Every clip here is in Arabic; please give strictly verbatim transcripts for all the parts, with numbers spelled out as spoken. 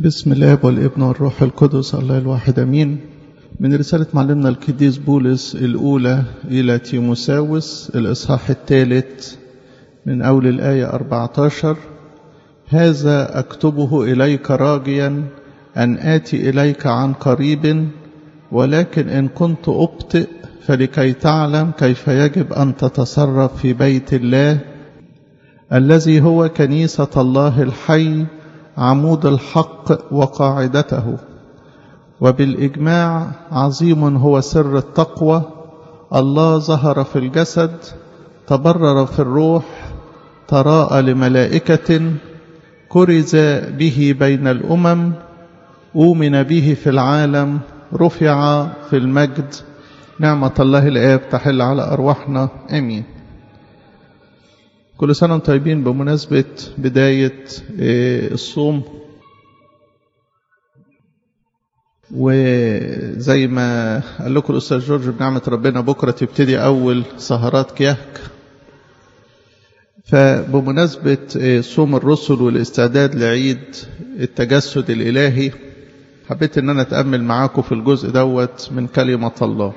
بسم الله والابن والروح القدس الله الواحد امين. من رسالة معلمنا القديس بولس الأولى إلى تيموساوس الإصحاح الثالث من أول الآية أربعة عشر: هذا أكتبه إليك راجيا أن آتي إليك عن قريب، ولكن إن كنت أبطئ فلكي تعلم كيف يجب أن تتصرف في بيت الله الذي هو كنيسة الله الحي، عمود الحق وقاعدته. وبالإجماع عظيم هو سر التقوى: الله ظهر في الجسد، تبرر في الروح، تراءى لملائكة، كرز به بين الأمم، أؤمن به في العالم، رفع في المجد. نعمة الله الآب تحل على أرواحنا آمين. كل سنة وانتم طيبين بمناسبة بداية الصوم، وزي ما قال لكم الأستاذ جورج بنعمة ربنا بكرة تبتدي أول سهرات كيهك. فبمناسبة صوم الرسل والاستعداد لعيد التجسد الإلهي، حبيت أن أنا أتأمل معاكم في الجزء دوت من كلمة الله.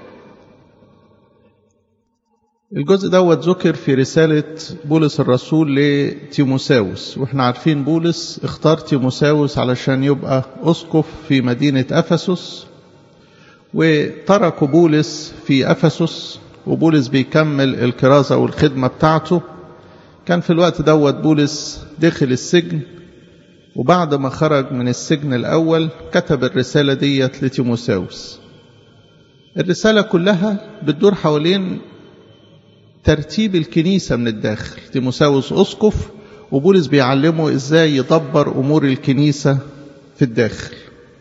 الجزء دوت ذكر في رسالة بولس الرسول لتيموساوس، واحنا عارفين بولس اختار تيموساوس علشان يبقى أسقف في مدينة أفسس، وتركوا بولس في أفسس وبولس بيكمل الكرازة والخدمة بتاعته. كان في الوقت دوت بولس دخل السجن، وبعد ما خرج من السجن الأول كتب الرسالة ديت لتيموساوس. الرسالة كلها بتدور حوالين ترتيب الكنيسة من الداخل. تيموساوس أسقف، وبولس بيعلمه إزاي يدبر أمور الكنيسة في الداخل.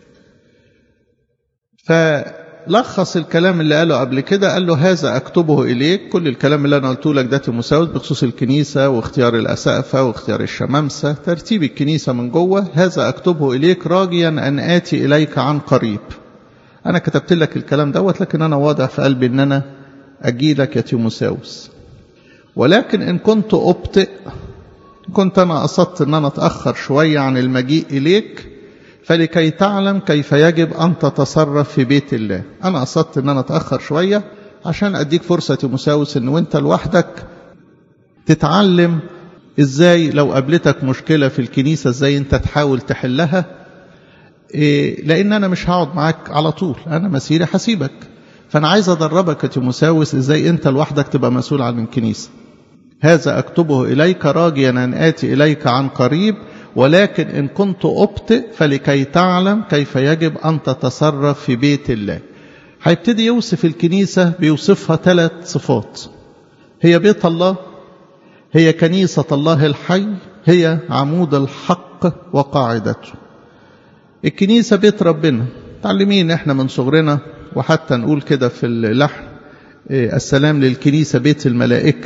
فلخص الكلام اللي قاله قبل كده، قال له هذا أكتبه إليك. كل الكلام اللي أنا قلته لك ده تيموساوس بخصوص الكنيسة واختيار الأسقفة واختيار الشمامسة، ترتيب الكنيسة من جوه. هذا أكتبه إليك راجيا أن آتي إليك عن قريب. أنا كتبت لك الكلام دوت، لكن أنا واضح في قلبي أن أنا أجي لك يا تيموساوس. ولكن إن كنت أبطئ، كنت أنا قصدت أن أنا أتأخر شوية عن المجيء إليك، فلكي تعلم كيف يجب أن تتصرف في بيت الله. أنا قصدت أن أنا أتأخر شوية عشان أديك فرصة تيموساوس أن وإنت لوحدك تتعلم إزاي لو قابلتك مشكلة في الكنيسة إزاي أنت تحاول تحلها. إيه، لأن أنا مش هقعد معاك على طول، أنا مسيري حسيبك، فأنا عايز أدربك يا تيموساوس إزاي أنت لوحدك تبقى مسؤول عن الكنيسة. هذا أكتبه إليك راجيا أن آتي إليك عن قريب، ولكن إن كنت أبطئ فلكي تعلم كيف يجب أن تتصرف في بيت الله. هيبتدي يوصف الكنيسة، بيوصفها ثلاث صفات: هي بيت الله، هي كنيسة الله الحي، هي عمود الحق وقاعدته. الكنيسة بيت ربنا، تعلمين احنا من صغرنا، وحتى نقول كده في اللحن السلام للكنيسة بيت الملائكة.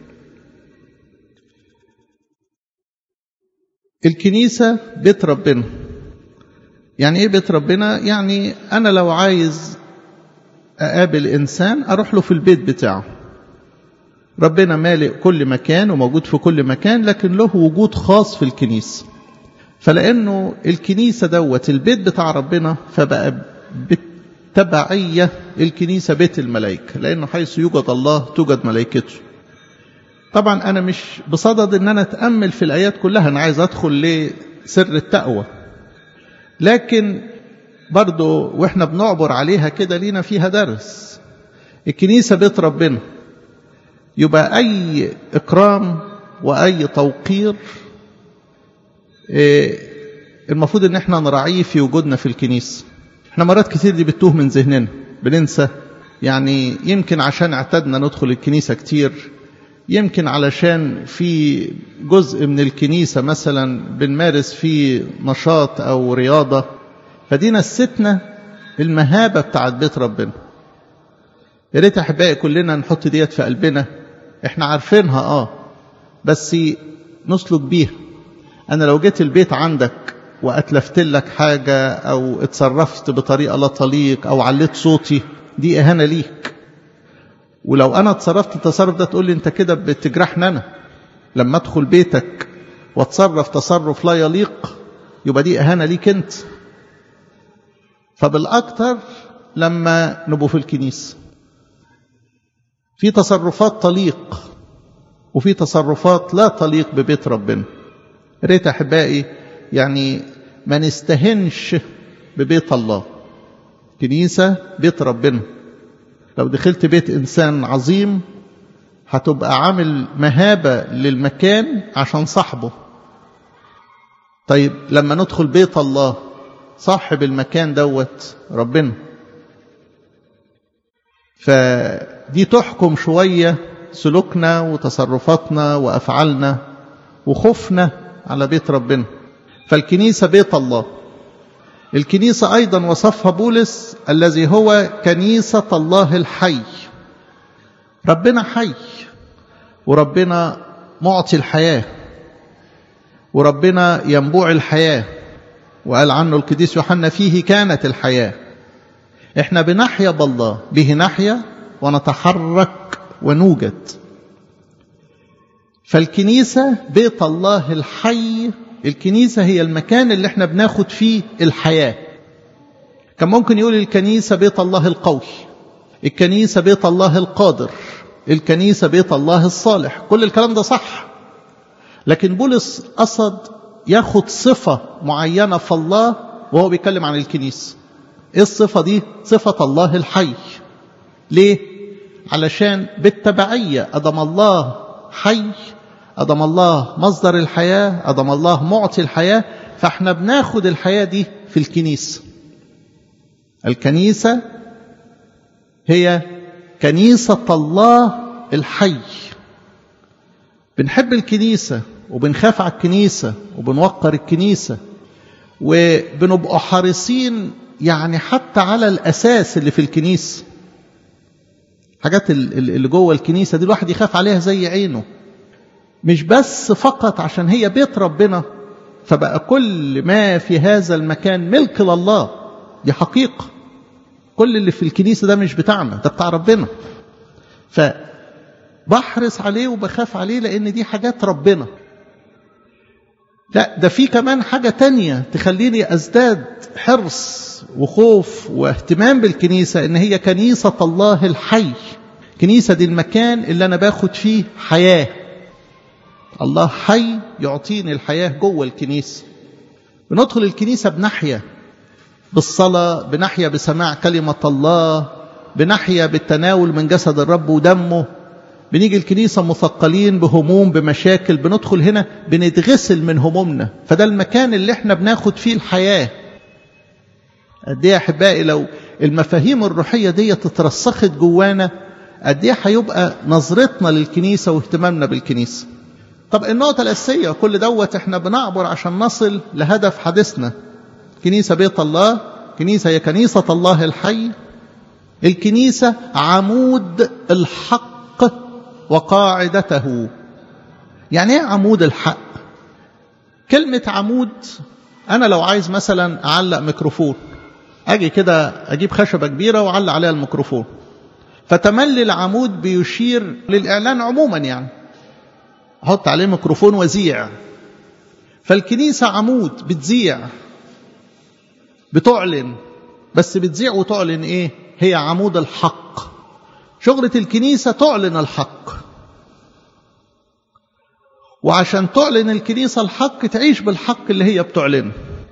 الكنيسة بيت ربنا. يعني ايه بيت ربنا؟ يعني انا لو عايز اقابل انسان اروح له في البيت بتاعه. ربنا مالئ كل مكان وموجود في كل مكان، لكن له وجود خاص في الكنيسة. فلانه الكنيسة دوت البيت بتاع ربنا، فبقى بالتبعية الكنيسة بيت الملائكة، لانه حيث يوجد الله توجد ملائكته. طبعا أنا مش بصدد أن أنا أتأمل في الآيات كلها، أنا عايز أدخل لسر التقوى، لكن برضو وإحنا بنعبر عليها كده لينا فيها درس. الكنيسة بيت ربنا، يبقى أي إكرام وأي توقير المفروض أن احنا نراعيه في وجودنا في الكنيسة. احنا مرات كتير دي بتوه من ذهننا، بننسى. يعني يمكن عشان اعتدنا ندخل الكنيسة كتير، يمكن علشان في جزء من الكنيسة مثلا بنمارس فيه نشاط أو رياضة، فدي نستنا المهابة بتاعت بيت ربنا. يا ريت أحبائي كلنا نحط ديت في قلبنا. احنا عارفينها اه بس نسلك بيها. أنا لو جيت البيت عندك وأتلفت لك حاجة أو اتصرفت بطريقة لا تليق أو عليت صوتي، دي إهانة ليك. ولو أنا اتصرفت التصرف ده تقول لي أنت كده بتجرحني أنا. لما أدخل بيتك واتصرف تصرف لا يليق يبقى دي إهانة ليك أنت. فبالأكثر لما نبقوا في الكنيسة في تصرفات تليق وفي تصرفات لا تليق ببيت ربنا. ريت أحبائي يعني ما نستهنش ببيت الله. كنيسة بيت ربنا. لو دخلت بيت إنسان عظيم هتبقى عامل مهابة للمكان عشان صاحبه. طيب لما ندخل بيت الله صاحب المكان دوت ربنا، فدي تحكم شوية سلوكنا وتصرفاتنا وأفعالنا وخوفنا على بيت ربنا. فالكنيسة بيت الله. الكنيسة أيضا وصفها بولس الذي هو كنيسة الله الحي. ربنا حي، وربنا معطي الحياة، وربنا ينبوع الحياة، وقال عنه القديس يوحنا فيه كانت الحياة. احنا بنحيا بالله، به نحيا ونتحرك ونوجد. فالكنيسة بيت الله الحي. الكنيسة هي المكان اللي احنا بناخد فيه الحياة. كان ممكن يقول الكنيسة بيت الله القوي، الكنيسة بيت الله القادر، الكنيسة بيت الله الصالح. كل الكلام ده صح، لكن بولس قصد ياخد صفة معينة في الله وهو بيتكلم عن الكنيسة. ايه الصفة دي؟ صفة الله الحي. ليه؟ علشان بالتبعية أدم الله حي، أدم الله مصدر الحياة، أدم الله معطي الحياة، فاحنا بناخد الحياة دي في الكنيسة. الكنيسة هي كنيسة الله الحي. بنحب الكنيسة وبنخاف على الكنيسة وبنوقر الكنيسة، وبنبقى حريصين يعني حتى على الأساس اللي في الكنيسة. حاجات اللي جوه الكنيسة دي الواحد يخاف عليها زي عينه، مش بس فقط عشان هي بيت ربنا فبقى كل ما في هذا المكان ملك لله. دي حقيقة. كل اللي في الكنيسة ده مش بتاعنا، ده بتاع ربنا. فبحرص عليه وبخاف عليه لأن دي حاجات ربنا. لا، ده في كمان حاجة تانية تخليني أزداد حرص وخوف واهتمام بالكنيسة، إن هي كنيسة الله الحي. كنيسة دي المكان اللي أنا باخد فيه حياة. الله حي يعطيني الحياة جوه الكنيسة. بندخل الكنيسة بنحيا بالصلاة، بنحيا بسماع كلمة الله، بنحيا بالتناول من جسد الرب ودمه. بنيجي الكنيسة مثقلين بهموم بمشاكل، بندخل هنا بنتغسل من همومنا. فده المكان اللي احنا بناخد فيه الحياة. قد ايه يا احبائي لو المفاهيم الروحية دي تترسخت جوانا، قد ايه هيبقى نظرتنا للكنيسة واهتمامنا بالكنيسة. طب النقطة الأساسية كل دوت احنا بنعبر عشان نصل لهدف حديثنا. كنيسة بيت الله. كنيسة هي كنيسة الله الحي. الكنيسة عمود الحق وقاعدته. يعني ايه عمود الحق؟ كلمة عمود، أنا لو عايز مثلا أعلق ميكروفون، أجي كده أجيب خشبة كبيرة وأعلق عليها الميكروفون، فتملي العمود بيشير للإعلان عموما، يعني أحط عليه ميكروفون وزيع. فالكنيسة عمود بتزيع، بتعلن، بس بتزيع وتعلن إيه؟ هي عمود الحق. شغلة الكنيسة تعلن الحق، وعشان تعلن الكنيسة الحق تعيش بالحق اللي هي بتعلنه.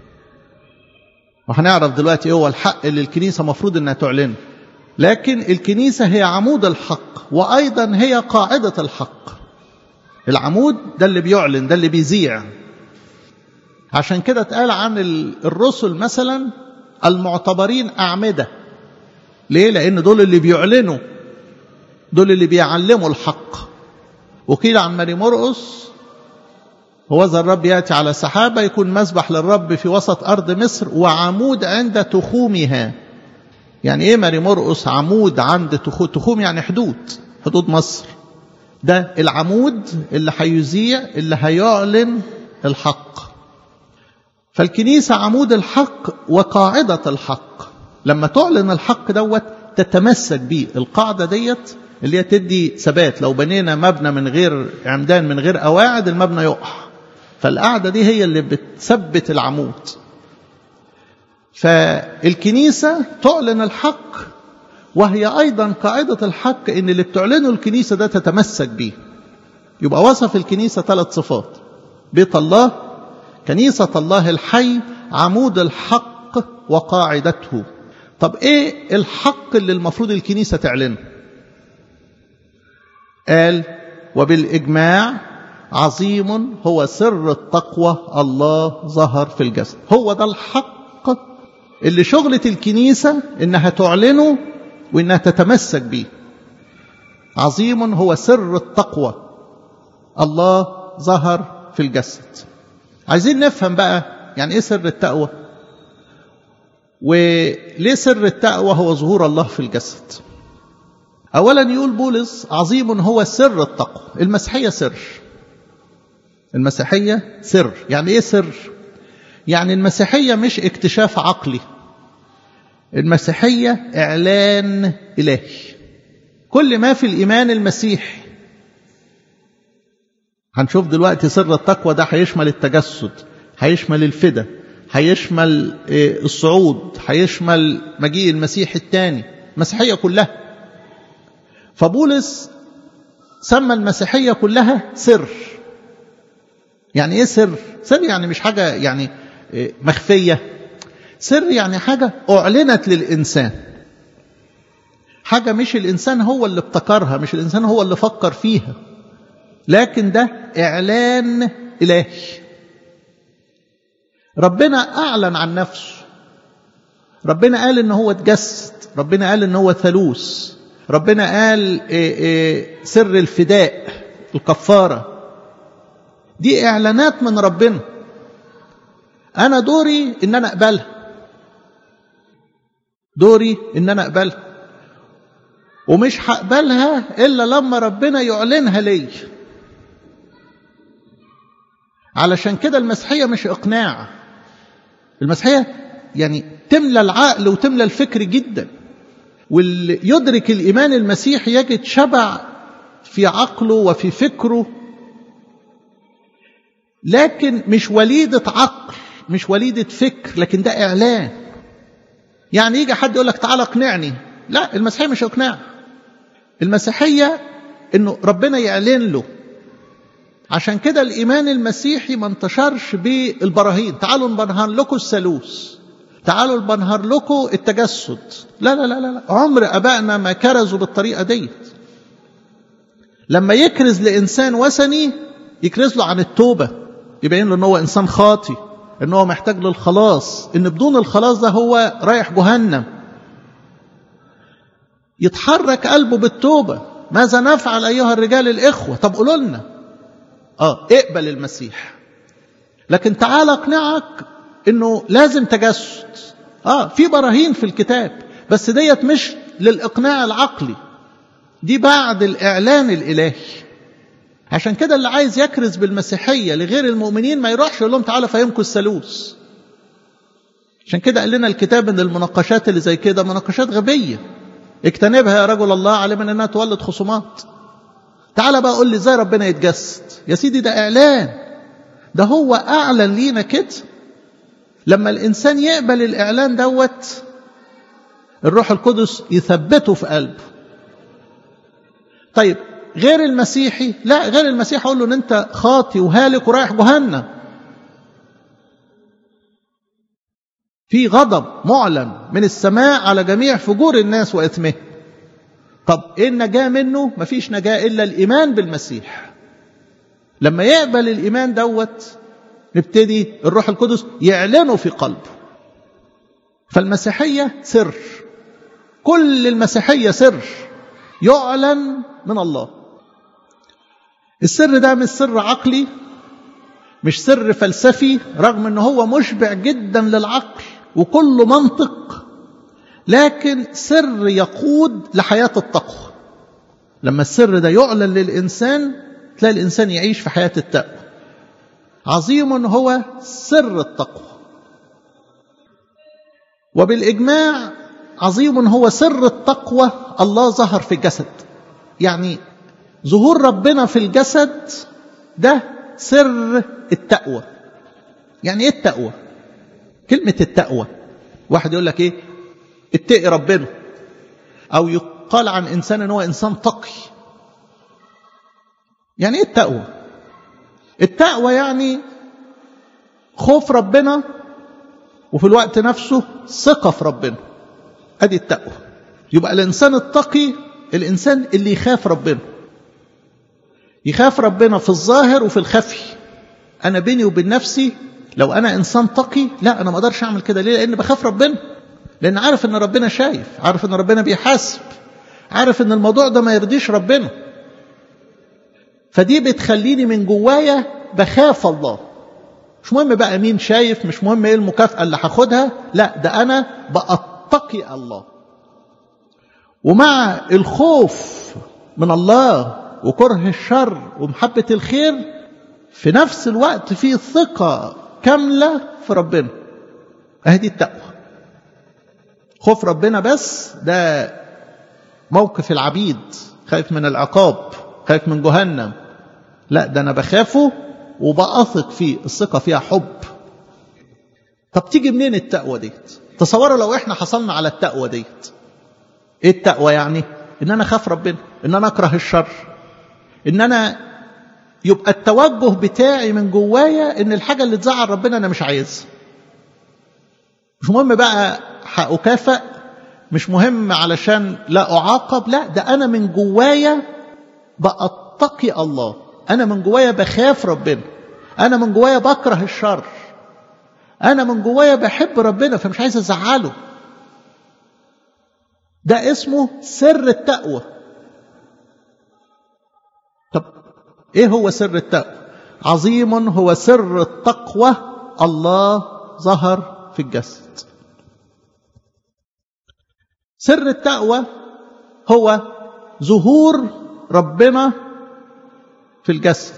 وهنعرف دلوقتي ايه هو الحق اللي الكنيسة مفروض انها تعلنه. لكن الكنيسة هي عمود الحق، وأيضا هي قاعدة الحق. العمود ده اللي بيعلن، ده اللي بيذيع. عشان كده اتقال عن الرسل مثلا المعتبرين أعمدة. ليه؟ لأن دول اللي بيعلنوا، دول اللي بيعلموا الحق. وقيل عن ماري مرقس هو ذا الرب يأتي على سحابة يكون مسبح للرب في وسط أرض مصر وعمود عند تخومها. يعني إيه ماري مرقس عمود عند تخوم؟ تخوم يعني حدود، حدود مصر. ده العمود اللي هيذيع، اللي هيعلن الحق. فالكنيسة عمود الحق وقاعدة الحق. لما تعلن الحق دوت تتمسك بيه. القاعدة ديت اللي هي تدي ثبات. لو بنينا مبنى من غير عمدان، من غير قواعد، المبنى يقع. فالقعدة دي هي اللي بتثبت العمود. فالكنيسة تعلن الحق، وهي أيضا قاعدة الحق إن اللي بتعلنه الكنيسة ده تتمسك به. يبقى وصف الكنيسة ثلاث صفات: بيت الله، كنيسة الله الحي، عمود الحق وقاعدته. طب إيه الحق اللي المفروض الكنيسة تعلنه؟ قال: وبالإجماع عظيم هو سر التقوى الله ظهر في الجسد. هو ده الحق اللي شغلة الكنيسة إنها تعلنه وإنها تتمسك به. عظيم هو سر التقوى الله ظهر في الجسد. عايزين نفهم بقى يعني إيه سر التقوى، وليه سر التقوى هو ظهور الله في الجسد. أولا يقول بولس: عظيم هو سر التقوى. المسيحية سر. المسيحية سر. يعني إيه سر؟ يعني المسيحية مش اكتشاف عقلي، المسيحية إعلان إلهي. كل ما في الإيمان المسيحي هنشوف دلوقتي سر التقوى ده هيشمل التجسد، هيشمل الفداء، هيشمل الصعود، هيشمل مجيء المسيح الثاني، المسيحية كلها. فبولس سمى المسيحية كلها سر. يعني ايه سر؟ سر يعني مش حاجة يعني مخفية. سر يعني حاجة أعلنت للإنسان، حاجة مش الإنسان هو اللي ابتكرها، مش الإنسان هو اللي فكر فيها، لكن ده إعلان إلهي. ربنا أعلن عن نفسه. ربنا قال إن هو اتجسد، ربنا قال إن هو ثالوث، ربنا قال إيه إيه سر الفداء، الكفارة. دي إعلانات من ربنا. أنا دوري إن أنا أقبلها، دوري إن أنا أقبلها، ومش هقبلها إلا لما ربنا يعلنها لي. علشان كده المسيحية مش إقناع. المسيحية يعني تملى العقل وتملى الفكر جدا، واللي يدرك الإيمان المسيحي يجد شبع في عقله وفي فكره، لكن مش وليدة عقل، مش وليدة فكر، لكن ده إعلان. يعني يجي حد يقول لك تعالى اقنعني، لا، المسيحية مش إقناع. المسيحية إنه ربنا يعلن له. عشان كده الإيمان المسيحي ما انتشرش بالبراهين، تعالوا نبنهر لكم الثالوث، تعالوا نبنهر لكم التجسد. لا لا لا لا، عمر أبائنا ما كرزوا بالطريقة ديت. لما يكرز لإنسان وثني يكرز له عن التوبة، يبين له إن هو إنسان خاطي، إن هو محتاج للخلاص، إن بدون الخلاص ده هو رايح جهنم. يتحرك قلبه بالتوبة. ماذا نفعل أيها الرجال الإخوة؟ طب قولوا لنا. آه اقبل المسيح. لكن تعال اقنعك إنه لازم تجسد. آه في براهين في الكتاب، بس ديت مش للإقناع العقلي، دي بعد الإعلان الإلهي. عشان كده اللي عايز يكرز بالمسيحية لغير المؤمنين ما يروحش يقول لهم تعالوا فهمكم الثالوث. عشان كده قال لنا الكتاب ان المناقشات اللي زي كده مناقشات غبية، اجتنبها يا رجل الله، علما انها تولد خصومات. تعال بقى قول لي ازاي ربنا يتجسد. يا سيدي ده اعلان، ده هو اعلن لينا كده. لما الانسان يقبل الاعلان دوت، الروح القدس يثبته في قلبه. طيب غير المسيحي، لا، غير المسيحي اقول له ان انت خاطي وهالك ورايح جهنم. في غضب معلن من السماء على جميع فجور الناس وإثمه. طب ايه النجاة منه؟ مفيش نجاة إلا الإيمان بالمسيح. لما يقبل الإيمان دوت نبتدي الروح القدس يعلنه في قلبه. فالمسيحية سر، كل المسيحية سر يعلن من الله. السر ده مش سر عقلي، مش سر فلسفي، رغم انه هو مشبع جدا للعقل وكل منطق، لكن سر يقود لحياة التقوى. لما السر ده يعلن للإنسان تلاقي الإنسان يعيش في حياة التقوى. عظيم هو سر التقوى. وبالإجماع عظيم هو سر التقوى الله ظهر في الجسد. يعني ظهور ربنا في الجسد ده سر التقوى. يعني ايه التقوى؟ كلمة التقوى، واحد يقول لك ايه؟ اتقي ربنا، او يقال عن انسان ان هو انسان تقي. يعني ايه التقوى؟ التقوى يعني خوف ربنا وفي الوقت نفسه ثقة في ربنا. ادي التقوى. يبقى الانسان التقي الانسان اللي يخاف ربنا، يخاف ربنا في الظاهر وفي الخفي. انا بيني وبين نفسي لو انا انسان تقي، لا انا ما اقدرش اعمل كده. ليه؟ لان بخاف ربنا، لان عارف ان ربنا شايف، عارف ان ربنا بيحاسب، عارف ان الموضوع ده ما يرضيش ربنا. فدي بتخليني من جوايا بخاف الله. مش مهم بقى مين شايف، مش مهم ايه المكافأة اللي هاخدها، لا ده انا بأتقي الله. ومع الخوف من الله وكره الشر ومحبة الخير، في نفس الوقت في ثقة كاملة في ربنا. اهدي التقوى. خوف ربنا بس ده موقف العبيد، خايف من العقاب، خايف من جهنم. لا ده انا بخافه وبأثق فيه، الثقة فيها حب. طب تيجي منين التقوى ديت؟ تصوروا لو احنا حصلنا على التقوى ديت. ايه التقوى يعني؟ ان انا اخاف ربنا، ان انا اكره الشر، ان انا يبقى التوجه بتاعي من جوايا ان الحاجة اللي تزعل ربنا انا مش عايزها. مش مهم بقى هأكافئ، مش مهم علشان لا أعاقب، لا ده أنا من جوايا بأتقي الله، أنا من جوايا بخاف ربنا، أنا من جوايا بكره الشر، أنا من جوايا بحب ربنا فمش عايز أزعله. ده اسمه سر التقوى. طب إيه هو سر التقوى؟ عظيم هو سر التقوى، الله ظهر في الجسد. سر التقوى هو ظهور ربنا في الجسد.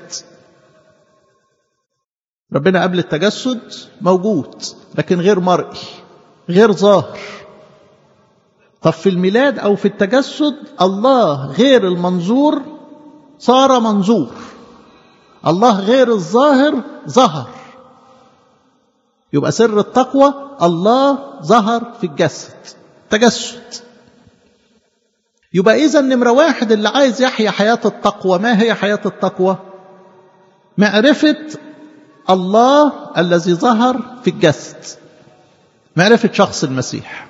ربنا قبل التجسد موجود لكن غير مرئي، غير ظاهر. طب في الميلاد أو في التجسد الله غير المنظور صار منظور، الله غير الظاهر ظهر. يبقى سر التقوى الله ظهر في الجسد، تجسد. يبقى إذا نمرة واحد اللي عايز يحيا حياة التقوى، ما هي حياة التقوى؟ معرفة الله الذي ظهر في الجسد، معرفة شخص المسيح.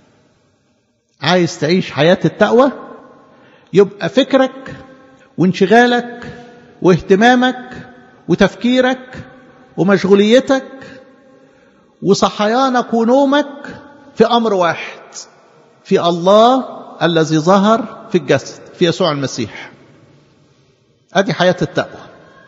عايز تعيش حياة التقوى؟ يبقى فكرك وانشغالك واهتمامك وتفكيرك ومشغوليتك وصحيانك ونومك في أمر واحد، في الله الذي ظهر في الجسد، في يسوع المسيح. ادي حياة التقوى.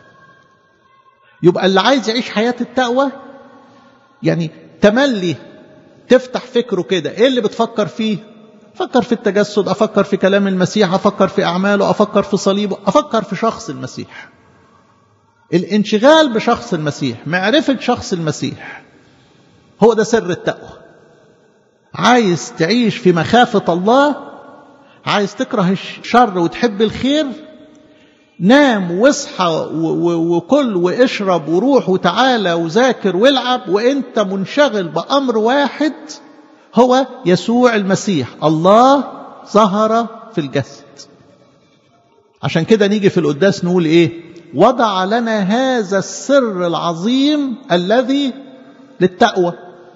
يبقى اللي عايز يعيش حياة التقوى يعني تملي تفتح فكره كده، ايه اللي بتفكر فيه؟ افكر في التجسد، افكر في كلام المسيح، افكر في اعماله، افكر في صليبه، افكر في شخص المسيح. الانشغال بشخص المسيح، معرفة شخص المسيح، هو ده سر التقوى. عايز تعيش في مخافة الله، عايز تكره الشر وتحب الخير، نام واصحى وكل واشرب وروح وتعالى وذاكر والعب وانت منشغل بأمر واحد، هو يسوع المسيح، الله ظهر في الجسد. عشان كده نيجي في القداس نقول ايه؟ وضع لنا هذا السر العظيم الذي للتقوى.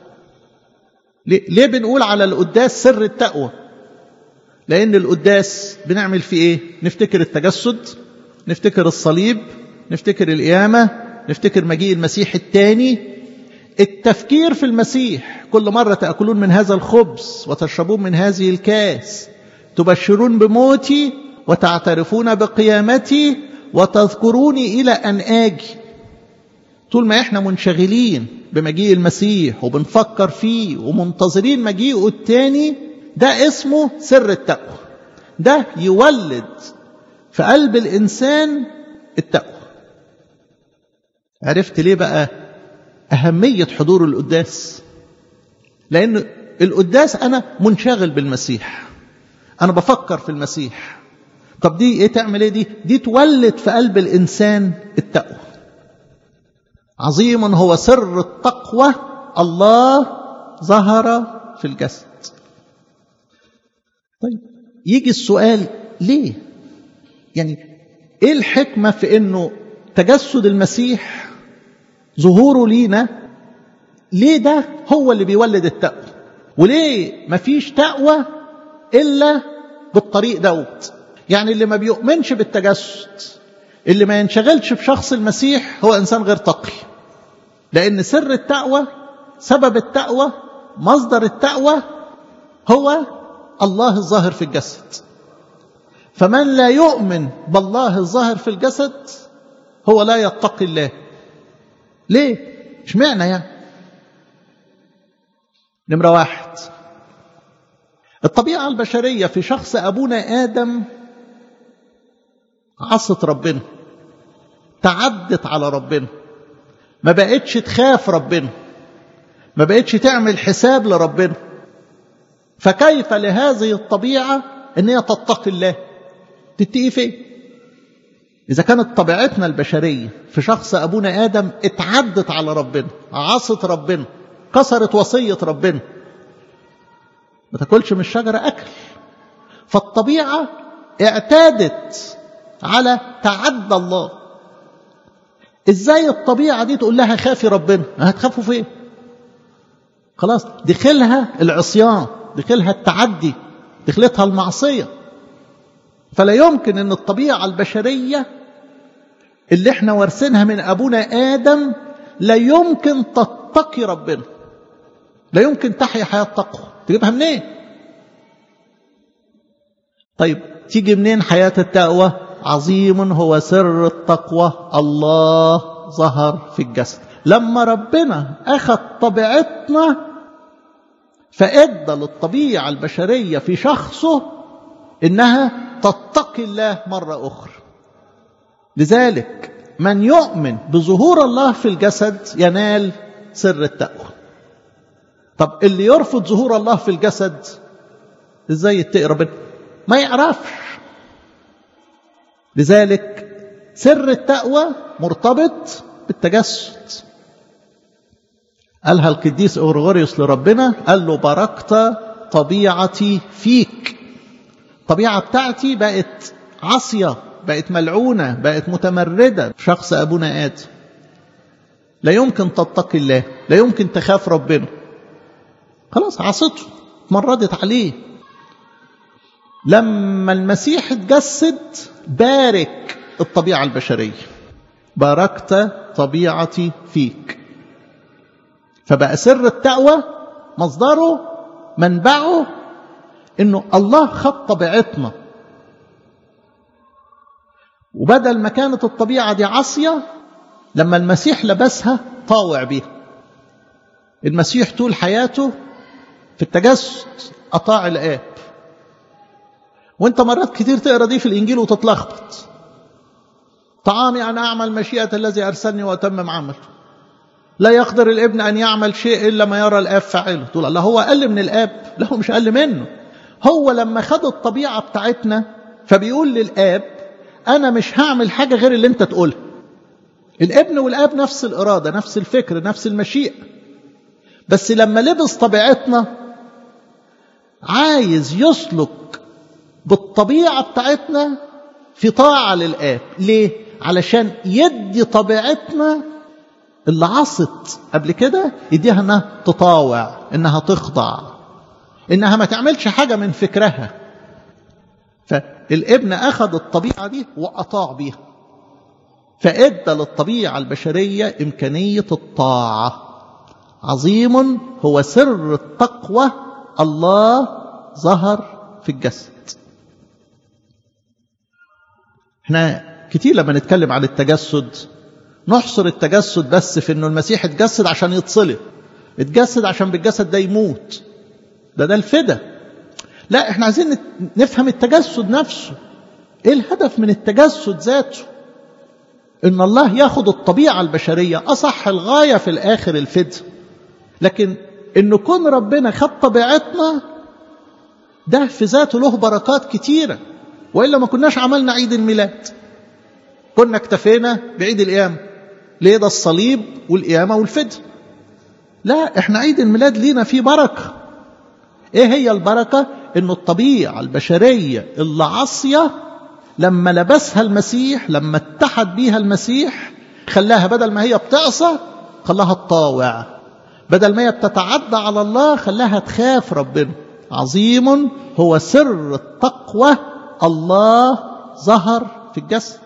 ليه بنقول على القداس سر التقوى؟ لأن القداس بنعمل فيه ايه؟ نفتكر التجسد، نفتكر الصليب، نفتكر القيامة، نفتكر مجيء المسيح الثاني. التفكير في المسيح، كل مرة تأكلون من هذا الخبز وتشربون من هذه الكاس تبشرون بموتي وتعترفون بقيامتي وتذكروني إلى أن آجي. طول ما احنا منشغلين بمجيء المسيح وبنفكر فيه ومنتظرين مجيئه الثاني، ده اسمه سر التقوى. ده يولد في قلب الإنسان التقوى. عرفت ليه بقى أهمية حضور القداس؟ لأن القداس أنا منشغل بالمسيح، أنا بفكر في المسيح. طب دي إيه تعمل إيه؟ دي دي تولد في قلب الإنسان التقوى. عظيم هو سر التقوى الله ظهر في الجسد. طيب يجي السؤال ليه؟ يعني ايه الحكمة في انه تجسد المسيح ظهوره لينا ليه ده هو اللي بيولد التقوى؟ وليه مفيش تقوى الا بالطريق دوت؟ يعني اللي ما بيؤمنش بالتجسد، اللي ما ينشغلش بشخص المسيح، هو انسان غير تقي. لان سر التقوى، سبب التقوى، مصدر التقوى هو الله الظاهر في الجسد. فمن لا يؤمن بالله الظاهر في الجسد هو لا يتقي الله. ليه؟ اشمعنى يعني؟ نمرة واحد، الطبيعة البشرية في شخص أبونا آدم عصت ربنا، تعدت على ربنا، ما بقتش تخاف ربنا، ما بقتش تعمل حساب لربنا. فكيف لهذه الطبيعة ان هي تتقي الله؟ تتقي فين؟ إذا كانت طبيعتنا البشرية في شخص أبونا آدم اتعدت على ربنا، عصت ربنا، كسرت وصية ربنا، ما تاكلش من الشجرة أكل. فالطبيعة اعتادت على تعدى الله. إزاي الطبيعة دي تقول لها خافي ربنا؟ هتخافوا فين؟ خلاص دخلها العصيان، دخلها التعدي، دخلتها المعصية. فلا يمكن ان الطبيعة البشرية اللي احنا وارثينها من ابونا آدم لا يمكن تتقي ربنا، لا يمكن تحيا حياة تقوى. تجيبها منين؟ طيب تيجي منين حياة التقوى؟ عظيم هو سر التقوى الله ظهر في الجسد. لما ربنا أخذ طبيعتنا فأدى للطبيعة البشرية في شخصه إنها تتقي الله مرة أخرى. لذلك من يؤمن بظهور الله في الجسد ينال سر التقوى. طب اللي يرفض ظهور الله في الجسد إزاي يتقي ربنا؟ ما يعرفش. لذلك سر التقوى مرتبط بالتجسد. قالها القديس أغريغوريوس لربنا، قال له باركت طبيعتي فيك. الطبيعة بتاعتي بقت عصية، بقت ملعونة، بقت متمردة. شخص أبونا آدم لا يمكن تتقي الله، لا يمكن تخاف ربنا، خلاص عصته، مردت عليه. لما المسيح اتجسد بارك الطبيعة البشرية، باركت طبيعتي فيك. فبقى سر التقوى مصدره منبعه انه الله خد طبيعتنا، وبدل ما كانت الطبيعة دي عصية لما المسيح لبسها طاوع بيها. المسيح طول حياته في التجسد أطاع الآب. وانت مرات كتير تقرأ دي في الإنجيل وتتلخبط. طعامي أن أعمل مشيئة الذي أرسلني وأتمم عمله. لا يقدر الابن أن يعمل شيء إلا ما يرى الآب فاعله. تقول الله هو أقل من الآب؟ لا، هو مش أقل منه. هو لما خد الطبيعة بتاعتنا فبيقول للآب أنا مش هعمل حاجة غير اللي أنت تقولها. الابن والآب نفس الإرادة، نفس الفكر، نفس المشيئة. بس لما لبس طبيعتنا عايز يسلك بالطبيعة بتاعتنا في طاعة للآب. ليه؟ علشان يدي طبيعتنا اللي عصت قبل كده، يديها انها تطاوع، انها تخضع، انها ما تعملش حاجة من فكرها. فالابن اخذ الطبيعة دي واطاع بيها، فادى للطبيعة البشرية امكانية الطاعة. عظيم هو سر التقوى الله ظهر في الجسد. احنا كتير لما نتكلم عن التجسد نحصر التجسد بس في انه المسيح اتجسد عشان يتصلب، اتجسد عشان بالجسد ده يموت، ده ده الفدا. لا، احنا عايزين نفهم التجسد نفسه. ايه الهدف من التجسد ذاته؟ ان الله ياخد الطبيعة البشرية، اصح الغاية في الاخر الفدا. لكن انه كون ربنا خد طبيعتنا ده في ذاته له بركات كتيرة، وإلا ما كناش عملنا عيد الميلاد، كنا اكتفينا بعيد القيامة. ليه؟ ده الصليب والقيامة والفداء. لا، احنا عيد الميلاد لينا فيه بركة. ايه هي البركة؟ انه الطبيعة البشرية اللي عاصية لما لبسها المسيح، لما اتحد بيها المسيح، خلاها بدل ما هي بتعصى خلاها تطاوع، بدل ما هي بتتعدى على الله خلاها تخاف ربنا. عظيم هو سر التقوى، الله ظهر في الجسد.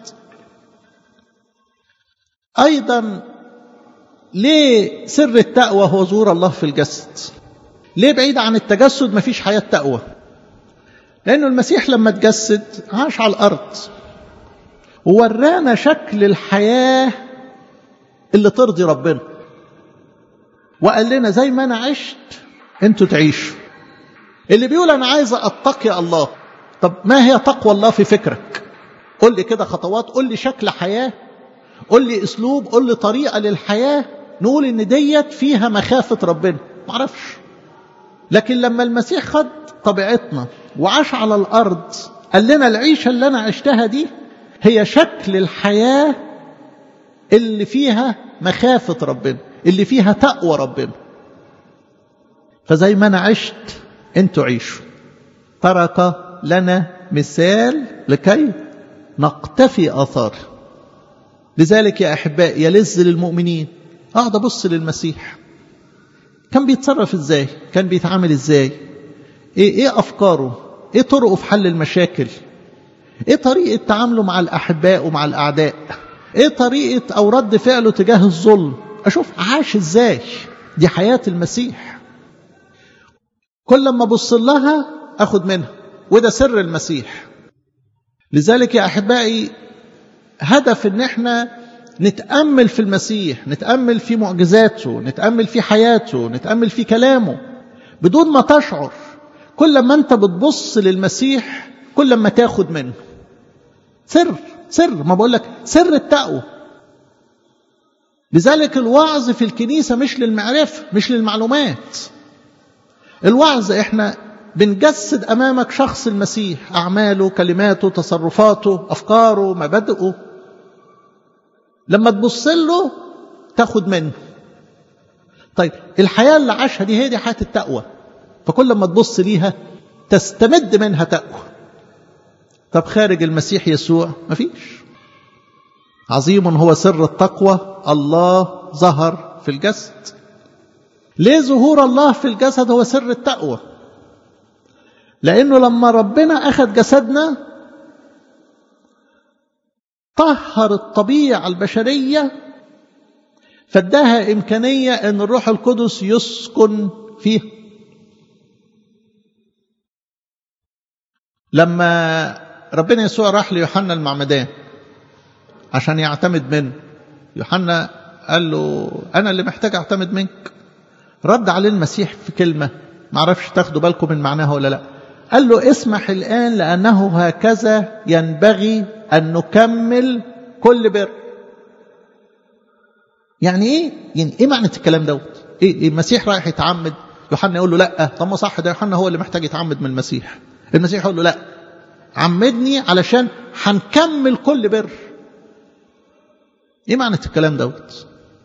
أيضا ليه سر التقوى هو ظهور الله في الجسد؟ ليه بعيد عن التجسد مفيش حياة تقوى؟ لأنه المسيح لما تجسد عاش على الأرض وورانا شكل الحياة اللي ترضي ربنا، وقال لنا زي ما أنا عشت انتوا تعيشوا. اللي بيقول أنا عايز أتقي الله، طب ما هي تقوى الله في فكرك؟ قل لي كده خطوات، قل لي شكل حياة، قل لي أسلوب، قل لي طريقة للحياة نقول إن ديت فيها مخافة ربنا. معرفش. لكن لما المسيح خد طبيعتنا وعاش على الأرض قال لنا العيشة اللي أنا عشتها دي هي شكل الحياة اللي فيها مخافة ربنا، اللي فيها تقوى ربنا. فزي ما أنا عشت أنتوا عيشوا. ترك لنا مثال لكي نقتفي آثار. لذلك يا أحباء يلذ للمؤمنين أقعد أبص للمسيح، كان بيتصرف إزاي، كان بيتعامل إزاي، إيه, إيه أفكاره، إيه طرقه في حل المشاكل، إيه طريقة تعامله مع الأحباء ومع الأعداء، إيه طريقة أو رد فعله تجاه الظلم. أشوف عاش إزاي. دي حياة المسيح. كل ما أبص لها أخد منها، وده سر المسيح. لذلك يا أحبائي هدف إن احنا نتأمل في المسيح، نتأمل في معجزاته، نتأمل في حياته، نتأمل في كلامه بدون ما تشعر. كل ما أنت بتبص للمسيح كل ما تاخد منه. سر سر ما بقول لك سر التقوى. لذلك الوعظ في الكنيسة مش للمعرفة، مش للمعلومات. الوعظ احنا بنجسد أمامك شخص المسيح، أعماله، كلماته، تصرفاته، أفكاره، مبادئه. لما تبص له تاخد منه. طيب الحياة اللي عاشها دي هي دي حياة التقوى، فكل ما تبص ليها تستمد منها تقوى. طب خارج المسيح يسوع مفيش. عظيم هو سر التقوى، الله ظهر في الجسد. ليه ظهور الله في الجسد هو سر التقوى؟ لأنه لما ربنا أخذ جسدنا طهر الطبيعة البشرية، فاداها إمكانية أن الروح القدس يسكن فيه. لما ربنا يسوع راح ليوحنا المعمدان عشان يعتمد منه، يوحنا قال له أنا اللي محتاج أعتمد منك. رد عليه المسيح في كلمة معرفش تاخدوا بالكم من معناها ولا لا. قال له اسمح الآن لأنه هكذا ينبغي أن نكمل كل بر. يعني إيه؟ يعني إيه معنى الكلام دوت؟ إيه المسيح رايح يتعمد، يوحنا يقول له لا. طب ما صح، ده يوحنا هو اللي محتاج يتعمد من المسيح. المسيح يقول له لا، عمدني علشان هنكمل كل بر. إيه معنى الكلام دوت؟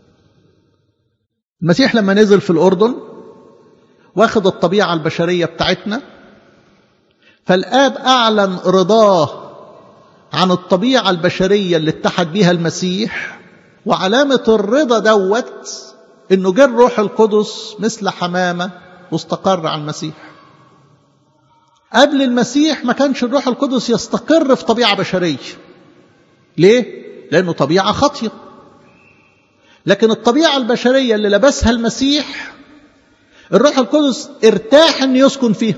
المسيح لما نزل في الأردن واخد الطبيعة البشرية بتاعتنا، فالآب أعلن رضاه عن الطبيعة البشرية اللي اتحد بيها المسيح، وعلامة الرضا دوت إنه جه الروح القدس مثل حمامة واستقر على المسيح. قبل المسيح ما كانش الروح القدس يستقر في طبيعة بشرية. ليه؟ لأنه طبيعة خاطئة. لكن الطبيعة البشرية اللي لبسها المسيح الروح القدس ارتاح أن يسكن فيها.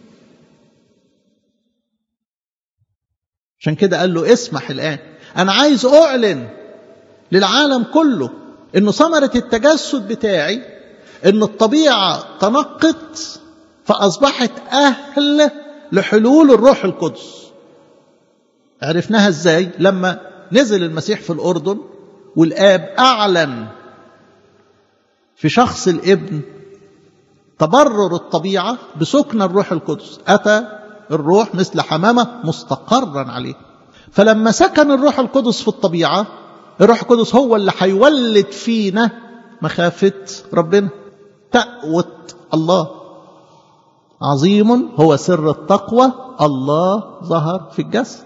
عشان كده قال له اسمح الآن، أنا عايز أعلن للعالم كله إنه ثمرة التجسد بتاعي إن الطبيعة تنقت فأصبحت أهل لحلول الروح القدس. عرفناها إزاي؟ لما نزل المسيح في الأردن والآب أعلن في شخص الابن تبرر الطبيعة بسكن الروح القدس. أتى الروح مثل حمامة مستقرا عليه. فلما سكن الروح القدس في الطبيعة الروح القدس هو اللي هيولد فينا مخافة ربنا، تقوى الله. عظيم هو سر التقوى، الله ظهر في الجسد.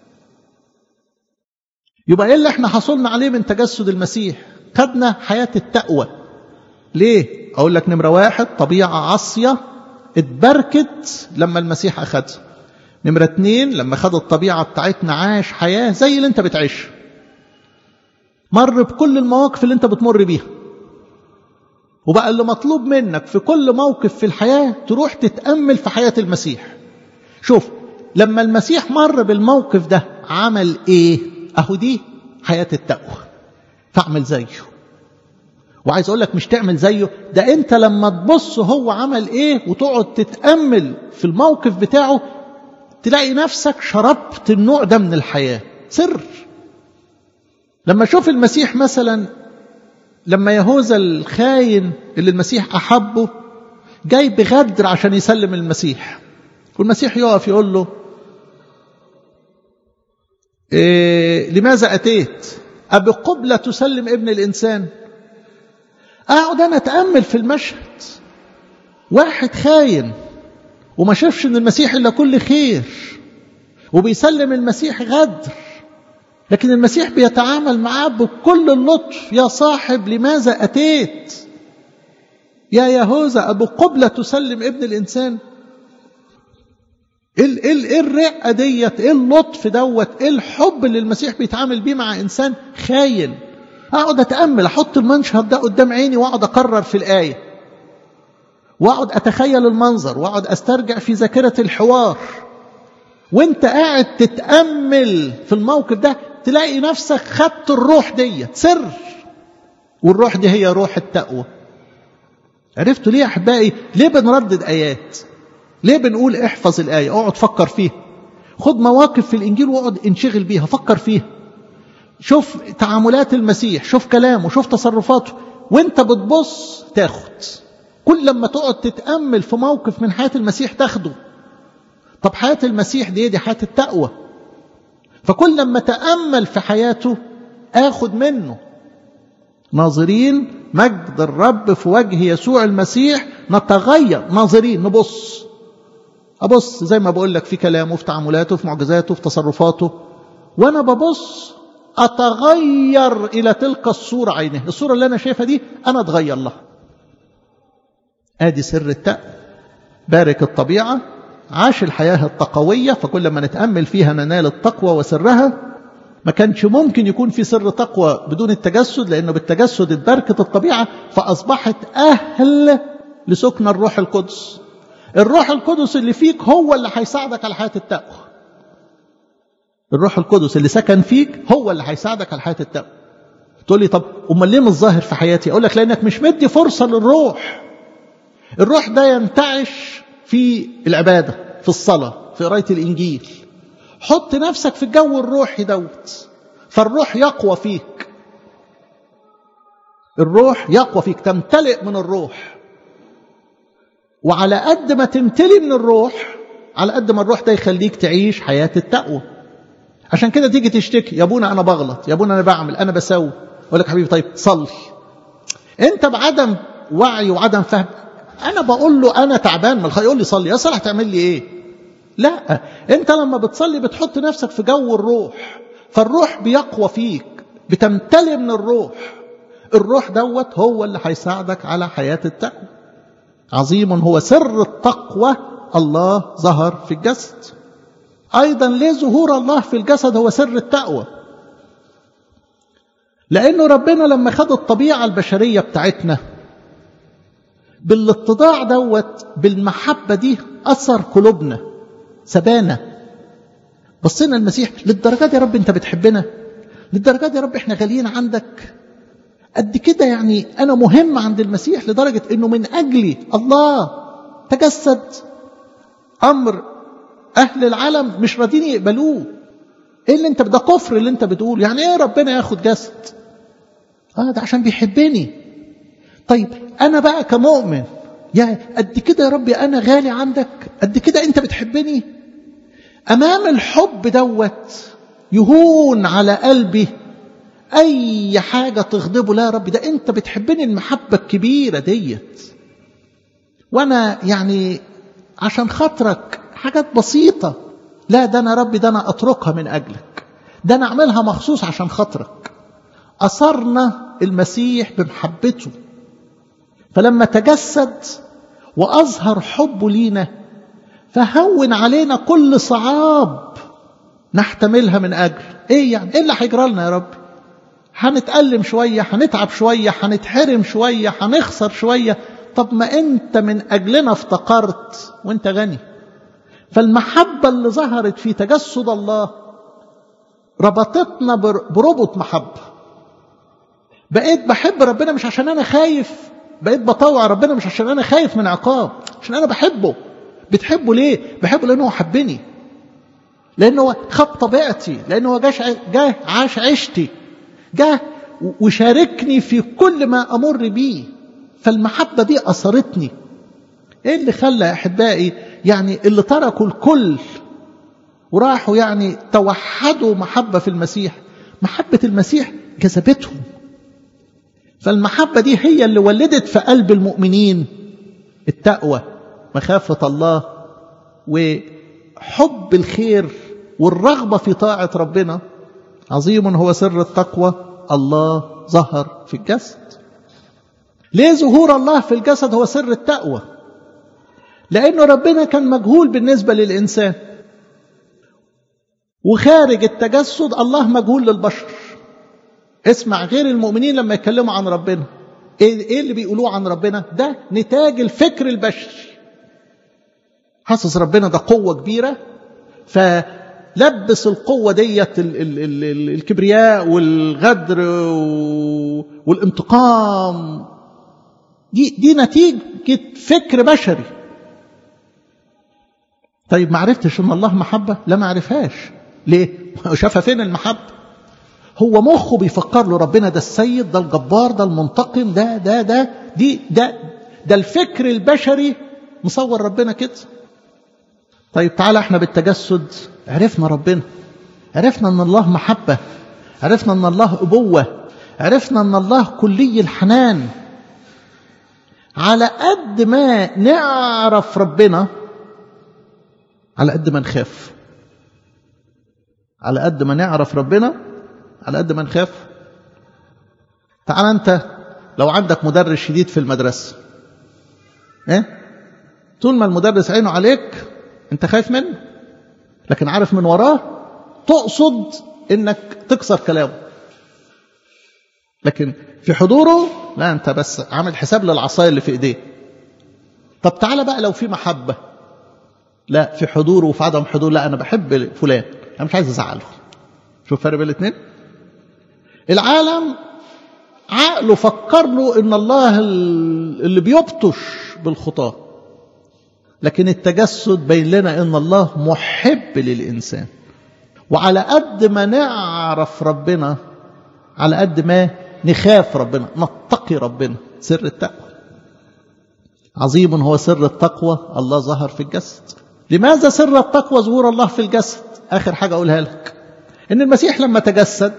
يبقى ايه اللي احنا حصلنا عليه من تجسد المسيح؟ خدنا حياة التقوى. ليه؟ اقول لك نمرة واحد، طبيعة عصية اتبركت لما المسيح اخدها. نمرة اتنين، لما خد الطبيعة بتاعتنا عاش حياة زي اللي انت بتعيش، مر بكل المواقف اللي انت بتمر بيها. وبقى اللي مطلوب منك في كل موقف في الحياة تروح تتأمل في حياة المسيح. شوف لما المسيح مر بالموقف ده عمل ايه؟ اهو دي حياة التقوى، فاعمل زيه. وعايز اقول لك مش تعمل زيه، ده انت لما تبص هو عمل ايه وتقعد تتأمل في الموقف بتاعه تلاقي نفسك شربت النوع ده من الحياة. سر لما شوف المسيح مثلا، لما يهوذا الخاين اللي المسيح أحبه جاي بغدر عشان يسلم المسيح، والمسيح يقف يقول له إيه لماذا أتيت؟ أبقبلة تسلم ابن الإنسان؟ أقعد أنا أتأمل في المشهد، واحد خاين وما شافش ان المسيح إلا كل خير وبيسلم المسيح غدر، لكن المسيح بيتعامل معاه بكل اللطف. يا صاحب لماذا أتيت؟ يا يهوذا أبقبلة تسلم ابن الإنسان؟ ايه الرقة ديت؟ ايه اللطف دوت؟ ايه الحب اللي المسيح بيتعامل بيه مع إنسان خاين؟ أقعد أتأمل، أحط المشهد ده قدام عيني وأقعد أقرر في الآية، وأقعد أتخيل المنظر، وأقعد أسترجع في ذاكرة الحوار. وانت قاعد تتأمل في الموقف ده تلاقي نفسك خدت الروح دي سر، والروح دي هي روح التقوى. عرفتوا ليه يا أحبائي؟ ليه بنردد آيات؟ ليه بنقول احفظ الآية؟ اقعد فكر فيها، خد مواقف في الإنجيل واقعد انشغل بيها، فكر فيها، شوف تعاملات المسيح، شوف كلامه، شوف تصرفاته، وانت بتبص تاخد. كل لما تقعد تتأمل في موقف من حياة المسيح تاخده. طب حياة المسيح دي دي حياة التقوى، فكل لما تأمل في حياته آخد منه. ناظرين مجد الرب في وجه يسوع المسيح نتغير، ناظرين نبص، أبص زي ما بقول لك في كلامه، في تعاملاته، في معجزاته، في تصرفاته، وأنا ببص أتغير إلى تلك الصورة عينه. الصورة اللي أنا شايفها دي أنا أتغير لها. آدي سر التقوى. بارك الطبيعة، عاش الحياة التقوية، فكل ما نتأمل فيها ننال التقوى وسرها. ما كانش ممكن يكون في سر تقوى بدون التجسد، لأنه بالتجسد اتبركت الطبيعة فأصبحت أهل لسكن الروح القدس. الروح القدس اللي فيك هو اللي هيساعدك على حياة التقوى. الروح القدس اللي سكن فيك هو اللي هيساعدك على حياة التقوى. تقول لي طب أمال ليه مش ظاهر في حياتي؟ أقول لك لأنك مش مدي فرصة للروح. الروح ده ينتعش في العبادة، في الصلاة، في قراية الإنجيل. حط نفسك في الجو الروحي دوت، فالروح يقوى فيك. الروح يقوى فيك، تمتلئ من الروح. وعلى قد ما تمتلئ من الروح على قد ما الروح ده يخليك تعيش حياة التقوى. عشان كده تيجي تشتكي، يا ابونا أنا بغلط، يا ابونا أنا بعمل، أنا بسوي. أقول لك حبيبي طيب صلي. أنت بعدم وعي وعدم فهم. أنا بقول له أنا تعبان من الخير، يقول لي صلي. يا صلاح تعمل لي إيه؟ لا، أنت لما بتصلي بتحط نفسك في جو الروح، فالروح بيقوى فيك، بتمتلئ من الروح. الروح دوت هو اللي هيساعدك على حياة التقوى. عظيم هو سر التقوى، الله ظهر في الجسد. أيضا ليه ظهور الله في الجسد هو سر التقوى؟ لأنه ربنا لما خد الطبيعة البشرية بتاعتنا بالاتضاع دوت، بالمحبة دي، أثر قلوبنا، سبانا. بصينا المسيح، للدرجة دي يا رب أنت بتحبنا، للدرجة دي يا رب إحنا غاليين عندك قد كده. يعني أنا مهم عند المسيح لدرجة أنه من أجلي الله تجسد. أمر أهل العالم مش راضين يقبلوه. إيه اللي أنت ده كفر اللي أنت بتقول؟ يعني إيه ربنا ياخد جسد؟ آه ده عشان بيحبني. طيب أنا بقى كمؤمن، يا قد كده يا ربي أنا غالي عندك، قد كده أنت بتحبني. أمام الحب دوت يهون على قلبي أي حاجة تغضبه. لا يا رب، ده أنت بتحبني المحبة الكبيرة ديت، وأنا يعني عشان خاطرك حاجات بسيطة. لا ده أنا ربي، ده أنا أتركها من أجلك، ده أنا أعملها مخصوص عشان خاطرك. أثرنا المسيح بمحبته، فلما تجسد وأظهر حبه لينا فهون علينا كل صعاب نحتملها من أجل. إيه يعني؟ إيه اللي هيجرى لنا يا رب؟ هنتألم شوية، هنتعب شوية، هنتحرم شوية، هنخسر شوية. طب ما أنت من أجلنا افتقرت وأنت غني. فالمحبة اللي ظهرت في تجسد الله ربطتنا بربط محبة. بقيت بحب ربنا مش عشان أنا خايف، بقيت بطوع ربنا مش عشان أنا خايف من عقاب، عشان أنا بحبه. بتحبه ليه؟ بحبه لأنه حبني، لأنه خد طبيعتي، لأنه جاه عاش عشتي، جاه وشاركني في كل ما أمر بيه. فالمحبة دي أثرتني. إيه اللي خلى يا أحبائي يعني اللي تركوا الكل وراحوا يعني توحدوا محبة في المسيح؟ محبة المسيح جذبتهم. فالمحبة دي هي اللي ولدت في قلب المؤمنين التقوى، مخافة الله وحب الخير والرغبة في طاعة ربنا. عظيم هو سر التقوى، الله ظهر في الجسد. ليه ظهور الله في الجسد هو سر التقوى؟ لأنه ربنا كان مجهول بالنسبة للإنسان، وخارج التجسد الله مجهول للبشر. اسمع غير المؤمنين لما يتكلموا عن ربنا، ايه اللي بيقولوه عن ربنا؟ ده نتاج الفكر البشري. حاسس ربنا ده قوة كبيرة، فلبس القوة ديت ال ال ال ال الكبرياء والغدر والانتقام. دي دي نتيجة فكر بشري. طيب ما عرفتش ان الله محبة؟ لا ما عرفهاش. ليه؟ شافها فين المحبة؟ هو مخه بيفكر له ربنا ده السيد، ده الجبار، ده المنتقم، ده ده ده دي ده ده الفكر البشري مصور ربنا كده. طيب تعالى احنا بالتجسد عرفنا ربنا، عرفنا ان الله محبة، عرفنا ان الله أبوة، عرفنا ان الله كلي الحنان. على قد ما نعرف ربنا على قد ما نخاف. على قد ما نعرف ربنا على قد ما نخاف. تعال انت لو عندك مدرس شديد في المدرسة، ايه طول ما المدرس عينه عليك انت خايف منه، لكن عارف من وراه تقصد انك تكسر كلامه، لكن في حضوره لا، انت بس عامل حساب للعصاية اللي في ايديه. طب تعالى بقى لو في محبة، لا في حضوره وفي عدم حضوره، لا انا بحب فلان انا مش عايز ازعله. شوف فرق بين الاثنين. العالم عقله فكر له ان الله اللي بيبطش بالخطاه، لكن التجسد بين لنا ان الله محب للإنسان. وعلى قد ما نعرف ربنا على قد ما نخاف ربنا، نتقي ربنا. سر التقوى. عظيم هو سر التقوى، الله ظهر في الجسد. لماذا سر التقوى ظهور الله في الجسد؟ آخر حاجة أقولها لك، إن المسيح لما تجسد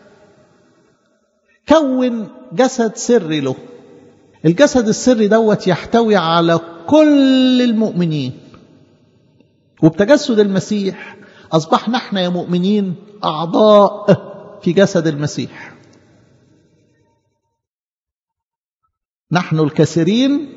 كون جسد سري له. الجسد السري دوت يحتوي على كل المؤمنين، وبتجسد المسيح أصبحنا احنا يا مؤمنين أعضاء في جسد المسيح. نحن الكثيرين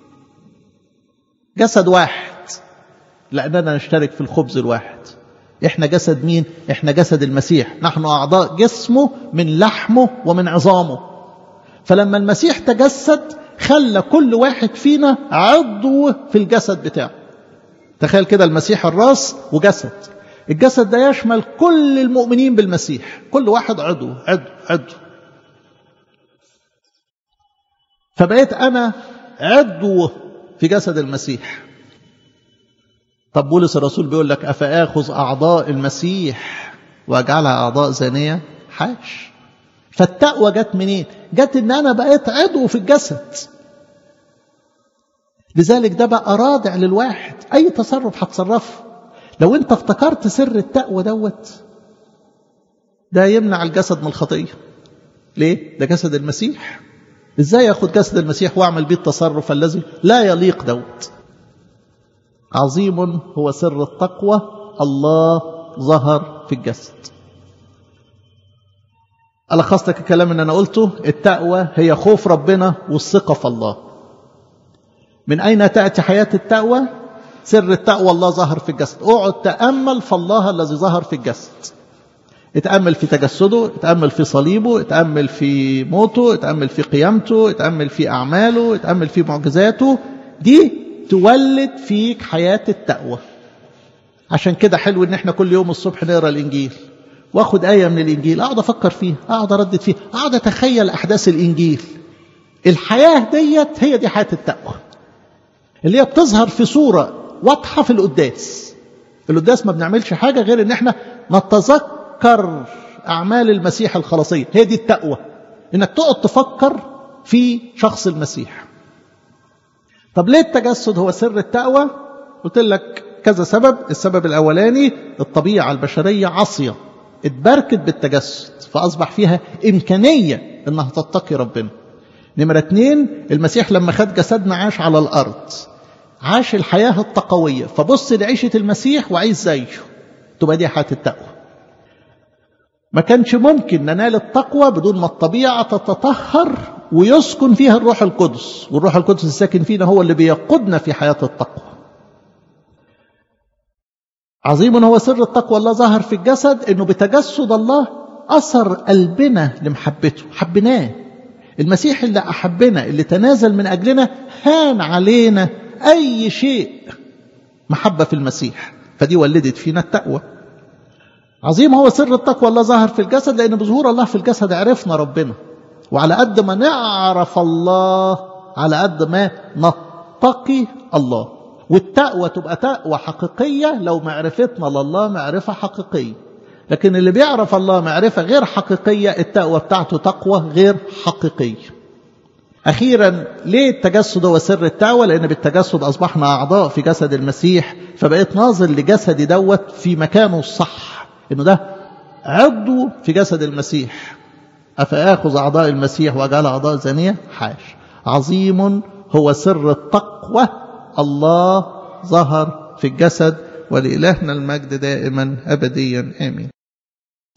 جسد واحد لأننا نشترك في الخبز الواحد. احنا جسد مين؟ احنا جسد المسيح، نحن أعضاء جسمه من لحمه ومن عظامه. فلما المسيح تجسد خلى كل واحد فينا عضو في الجسد بتاعه. تخيل كده المسيح الراس وجسد، الجسد ده يشمل كل المؤمنين بالمسيح، كل واحد عضو عضو عضو. فبقيت أنا عضو في جسد المسيح. طب بولس الرسول بيقول لك أفآخذ أعضاء المسيح وأجعلها أعضاء زانية؟ حاش. فالتقوى جت منين؟ جت إن أنا بقيت عضو في الجسد. لذلك ده بقى رادع للواحد. أي تصرف هتصرفه لو أنت افتكرت سر التقوى دوت، ده يمنع الجسد من الخطية. ليه؟ ده جسد المسيح. ازاي اخد جسد المسيح واعمل بيه التصرف الذي لا يليق دوت؟ عظيم هو سر التقوى، الله ظهر في الجسد. ألخص لك الكلام اللي أنا قلته. التقوى هي خوف ربنا والثقة في الله. من أين تأتي حياة التقوى؟ سر التقوى الله ظهر في الجسد. اقعد تأمل في الله الذي ظهر في الجسد. اتأمل في تجسده، اتأمل في صليبه، اتأمل في موته، اتأمل في قيامته، اتأمل في أعماله، اتأمل في معجزاته. دي تولد فيك حياة التقوى. عشان كده حلو ان احنا كل يوم الصبح نقرأ الإنجيل، واخد آية من الإنجيل اقعد أفكر فيها، اقعد أردد فيها، اقعد أتخيل أحداث الإنجيل. الحياة ديت هي دي حياة التقوى اللي هي بتظهر في صورة واضحة في القداس. في القداس ما بنعملش حاجة غير ان احنا نتذكر أعمال المسيح الخلاصية. هي دي التقوى، انك تقعد تفكر في شخص المسيح. طب ليه التجسد هو سر التقوى؟ قلت لك كذا سبب. السبب الأولاني الطبيعة البشرية عصية، اتبركت بالتجسد فأصبح فيها إمكانية انها تتقي ربنا. نمرة اتنين، المسيح لما خد جسدنا عاش على الأرض، عاش الحياة التقوية، فبص لعيشة المسيح وعيش زيه، تبقى دي حياة التقوى. ما كانش ممكن ننال التقوى بدون ما الطبيعة تتطهر ويسكن فيها الروح القدس، والروح القدس الساكن فينا هو اللي بيقودنا في حياة التقوى. عظيم هو سر التقوى الله ظهر في الجسد، انه بتجسد الله أثر قلبنا لمحبته، حبناه. المسيح اللي أحبنا، اللي تنازل من أجلنا، هان علينا أي شيء محبة في المسيح، فدي ولدت فينا التقوى. عظيم هو سر التقوى الله ظهر في الجسد، لأن بظهور الله في الجسد عرفنا ربنا. وعلى قد ما نعرف الله على قد ما نتقي الله. والتقوى تبقى تقوى حقيقية لو معرفتنا لله معرفة حقيقية. لكن اللي بيعرف الله معرفة غير حقيقية، التقوى بتاعته تقوى غير حقيقية. أخيرا، ليه التجسد هو سر التقوى؟ لأن بالتجسد أصبحنا أعضاء في جسد المسيح، فبقيت ناظر لجسدي دوت في مكانه الصح، إنه ده عضو في جسد المسيح. أفآخذ أعضاء المسيح وأجعل أعضاء زانية؟ حاش. عظيم هو سر التقوى، الله ظهر في الجسد. ولإلهنا المجد دائما أبديا آمين.